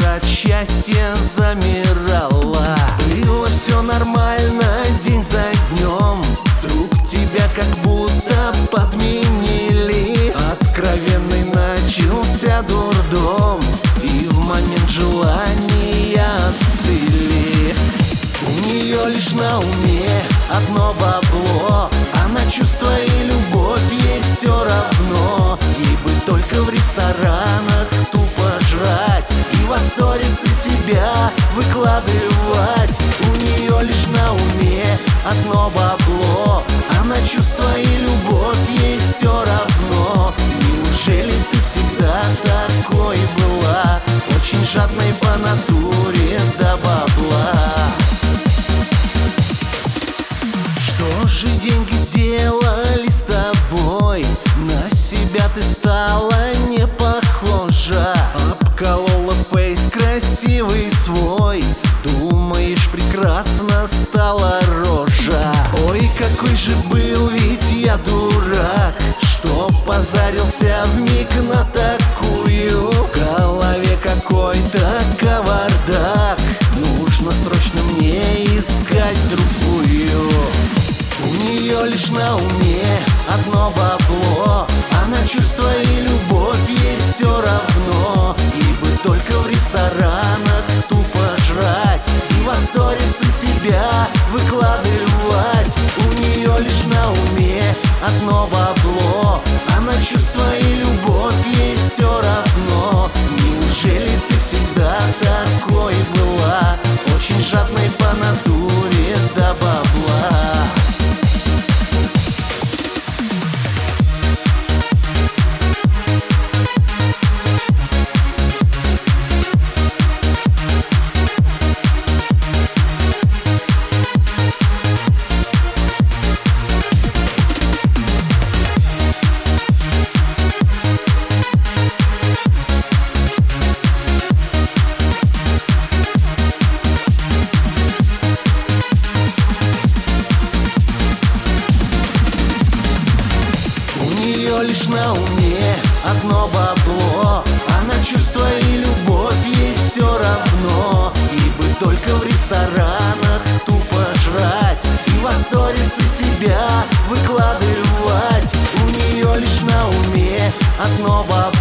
от счастья замирала. Было все нормально день за днем, вдруг тебя как будто подменили. Откровенный начался дурдом, и в момент желания остыли. У нее лишь на уме одно бабло, она чувства и любовь, ей все равно. Ей бы только в ресторанах тупо жрать и во сторисы себя выкладывать. У нее лишь на уме одно бабло, она чувства и любовь, ей все равно. Неужели ты всегда такой была, очень жадной по натуре до бабла? Что же деньги сделали с тобой? На себя ты стала не похожа. Обколола фейс красивый свой, думаешь, прекрасно стала рожа. Ой, какой же был ведь я дурак, что позарился вмиг на такую. В голове какой-то кавардак, нужно срочно мне искать другую. У нее лишь на уме одно бабло, она чувства и любовь, ей все равно. Ей бы только в ресторанах тупо жрать и во сторисы себя выкладывать. У нее лишь на уме одно бабло, она чувства и любовь, ей все равно. Неужели ты всегда такой была, очень жадной по натуре до бабла? Лишь на уме одно бабло, она чувства и любовь, ей все равно. Ей бы только в ресторанах тупо жрать и во сторисы себя выкладывать. У нее лишь на уме одно бабло,